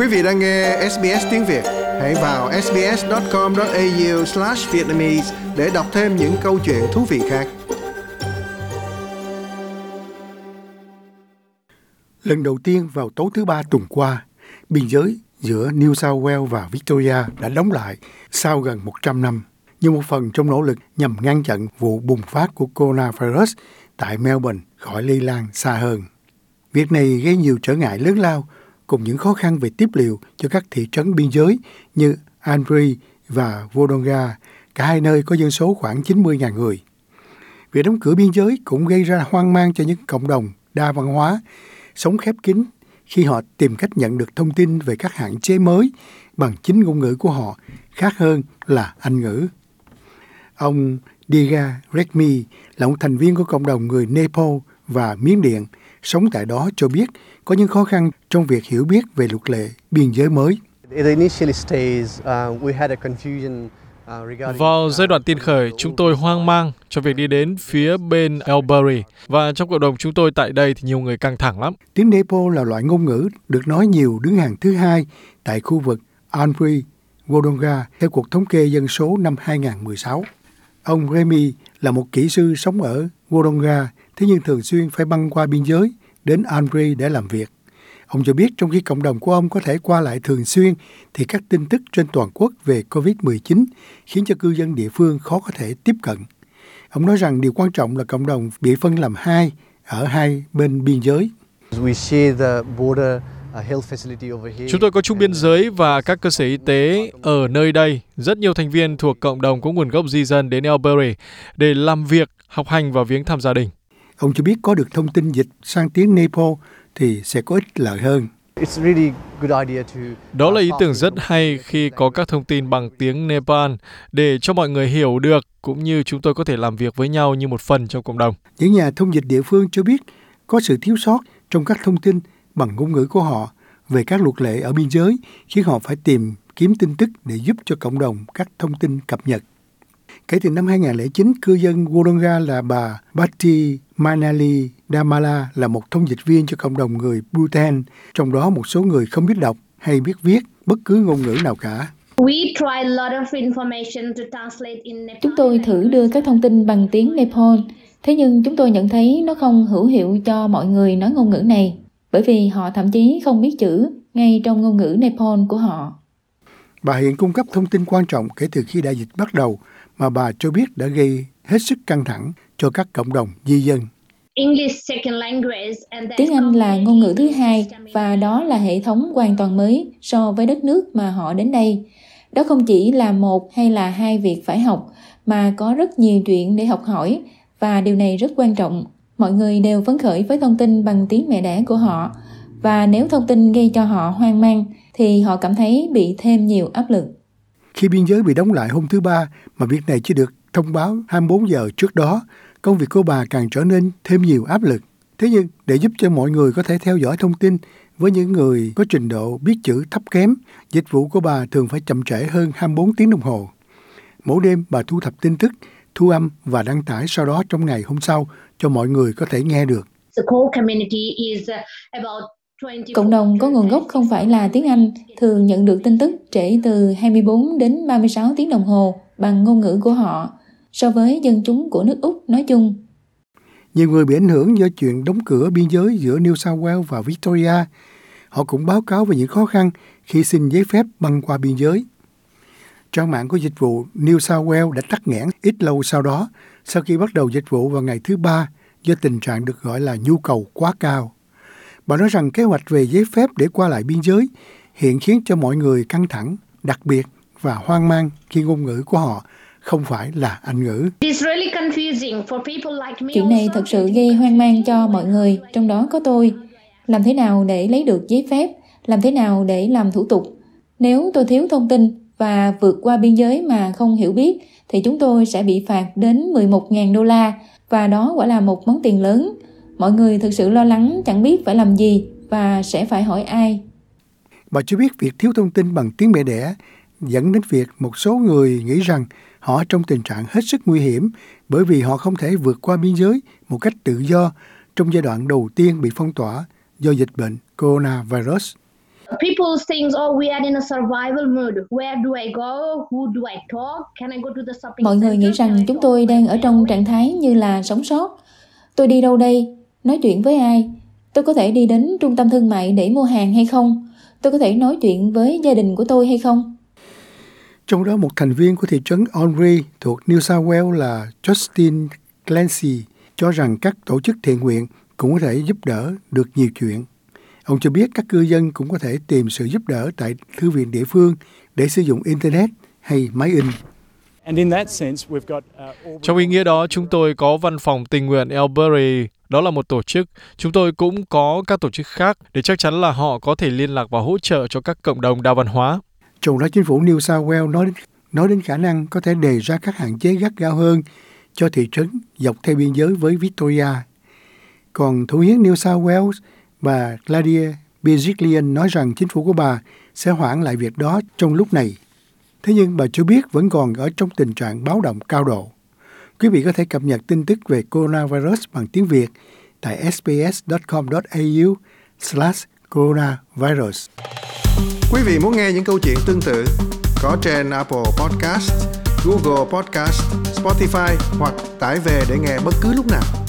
Quý vị đang nghe SBS tiếng Việt. Hãy vào sbs.com.au/vietnamese để đọc thêm những câu chuyện thú vị khác. Lần đầu tiên vào tối thứ Ba tuần qua, biên giới giữa New South Wales và Victoria đã đóng lại sau gần 100 năm, như một phần trong nỗ lực nhằm ngăn chặn vụ bùng phát của coronavirus tại Melbourne khỏi lây lan xa hơn. Việc này gây nhiều trở ngại lớn lao cùng những khó khăn về tiếp liệu cho các thị trấn biên giới như Albury và Wodonga, cả hai nơi có dân số khoảng 90.000 người. Việc đóng cửa biên giới cũng gây ra hoang mang cho những cộng đồng đa văn hóa, sống khép kín khi họ tìm cách nhận được thông tin về các hạn chế mới bằng chính ngôn ngữ của họ, khác hơn là Anh ngữ. Ông Diga Rekmi là một thành viên của cộng đồng người Nepal và Miến Điện, sống tại đó cho biết có những khó khăn trong việc hiểu biết về luật lệ biên giới mới. Vào giai đoạn tiền khởi, chúng tôi hoang mang cho việc đi đến phía bên Albury, và trong cộng đồng chúng tôi tại đây thì nhiều người căng thẳng lắm. Tiếng Nepal là loại ngôn ngữ được nói nhiều đứng hàng thứ hai tại khu vực Albury, Wodonga theo cuộc thống kê dân số năm 2016. Ông Remy là một kỹ sư sống ở Wodonga, thế nhưng thường xuyên phải băng qua biên giới đến Albury để làm việc. Ông cho biết trong khi cộng đồng của ông có thể qua lại thường xuyên, thì các tin tức trên toàn quốc về COVID-19 khiến cho cư dân địa phương khó có thể tiếp cận. Ông nói rằng điều quan trọng là cộng đồng bị phân làm hai ở hai bên biên giới. Chúng tôi có chung biên giới và các cơ sở y tế ở nơi đây. Rất nhiều thành viên thuộc cộng đồng có nguồn gốc di dân đến Albury để làm việc, học hành và viếng thăm gia đình. Ông cho biết có được thông tin dịch sang tiếng Nepal thì sẽ có ích lợi hơn. Đó là ý tưởng rất hay khi có các thông tin bằng tiếng Nepal để cho mọi người hiểu được, cũng như chúng tôi có thể làm việc với nhau như một phần trong cộng đồng. Những nhà thông dịch địa phương cho biết có sự thiếu sót trong các thông tin bằng ngôn ngữ của họ về các luật lệ ở biên giới, khiến họ phải tìm kiếm tin tức để giúp cho cộng đồng các thông tin cập nhật. Kể từ năm 2009, cư dân Wodonga là bà Bhatti Manali Damala là một thông dịch viên cho cộng đồng người Bhutan, trong đó một số người không biết đọc hay biết viết bất cứ ngôn ngữ nào cả. Chúng tôi thử đưa các thông tin bằng tiếng Nepal, thế nhưng chúng tôi nhận thấy nó không hữu hiệu cho mọi người nói ngôn ngữ này, bởi vì họ thậm chí không biết chữ ngay trong ngôn ngữ Nepal của họ. Bà hiện cung cấp thông tin quan trọng kể từ khi đại dịch bắt đầu, mà bà cho biết đã gây hết sức căng thẳng cho các cộng đồng di dân. Tiếng Anh là ngôn ngữ thứ hai, và đó là hệ thống hoàn toàn mới so với đất nước mà họ đến đây. Đó không chỉ là một hay là hai việc phải học, mà có rất nhiều chuyện để học hỏi, và điều này rất quan trọng. Mọi người đều phấn khởi với thông tin bằng tiếng mẹ đẻ của họ, và nếu thông tin gây cho họ hoang mang, thì họ cảm thấy bị thêm nhiều áp lực. Khi biên giới bị đóng lại hôm thứ Ba mà việc này chưa được thông báo 24 giờ trước đó, công việc của bà càng trở nên thêm nhiều áp lực. Thế nhưng để giúp cho mọi người có thể theo dõi thông tin với những người có trình độ biết chữ thấp kém, dịch vụ của bà thường phải chậm trễ hơn 24 tiếng đồng hồ. Mỗi đêm bà thu thập tin tức, thu âm và đăng tải sau đó trong ngày hôm sau cho mọi người có thể nghe được. Cộng đồng có nguồn gốc không phải là tiếng Anh thường nhận được tin tức trễ từ 24 đến 36 tiếng đồng hồ bằng ngôn ngữ của họ so với dân chúng của nước Úc nói chung. Nhiều người bị ảnh hưởng do chuyện đóng cửa biên giới giữa New South Wales và Victoria. Họ cũng báo cáo về những khó khăn khi xin giấy phép băng qua biên giới. Trang mạng của dịch vụ New South Wales đã tắc nghẽn ít lâu sau đó, sau khi bắt đầu dịch vụ vào ngày thứ Ba do tình trạng được gọi là nhu cầu quá cao. Bà nói rằng kế hoạch về giấy phép để qua lại biên giới hiện khiến cho mọi người căng thẳng, đặc biệt và hoang mang khi ngôn ngữ của họ không phải là Anh ngữ. Chuyện này thật sự gây hoang mang cho mọi người, trong đó có tôi. Làm thế nào để lấy được giấy phép? Làm thế nào để làm thủ tục? Nếu tôi thiếu thông tin và vượt qua biên giới mà không hiểu biết, thì chúng tôi sẽ bị phạt đến 11.000 đô la, và đó quả là một món tiền lớn. Mọi người thực sự lo lắng chẳng biết phải làm gì và sẽ phải hỏi ai. Bà cho biết việc thiếu thông tin bằng tiếng mẹ đẻ dẫn đến việc một số người nghĩ rằng họ trong tình trạng hết sức nguy hiểm bởi vì họ không thể vượt qua biên giới một cách tự do trong giai đoạn đầu tiên bị phong tỏa do dịch bệnh coronavirus. People think, we are in a survival mode. Where do I go? Who do I talk? Can I go to the shopping Mọi người center? nghĩ rằng chúng tôi đang ở trong trạng thái như là sống sót. Tôi đi đâu đây? Nói chuyện với ai? Tôi có thể đi đến trung tâm thương mại để mua hàng hay không? Tôi có thể nói chuyện với gia đình của tôi hay không? Trong đó một thành viên của thị trấn Henry thuộc New South Wales là Justin Clancy cho rằng các tổ chức thiện nguyện cũng có thể giúp đỡ được nhiều chuyện. Ông cho biết các cư dân cũng có thể tìm sự giúp đỡ tại thư viện địa phương để sử dụng Internet hay máy in. Trong ý nghĩa đó, chúng tôi có văn phòng tình nguyện Albury, đó là một tổ chức. Chúng tôi cũng có các tổ chức khác để chắc chắn là họ có thể liên lạc và hỗ trợ cho các cộng đồng đa văn hóa. Trong đó chính phủ New South Wales nói đến khả năng có thể đề ra các hạn chế gắt gao hơn cho thị trấn dọc theo biên giới với Victoria. Còn Thủ hiến New South Wales bà Claudia Berejiklian nói rằng chính phủ của bà sẽ hoãn lại việc đó trong lúc này. Thế nhưng bà cho biết vẫn còn ở trong tình trạng báo động cao độ. Quý vị có thể cập nhật tin tức về coronavirus bằng tiếng Việt tại sbs.com.au/coronavirus. Quý vị muốn nghe những câu chuyện tương tự có trên Apple Podcast, Google Podcast, Spotify hoặc tải về để nghe bất cứ lúc nào.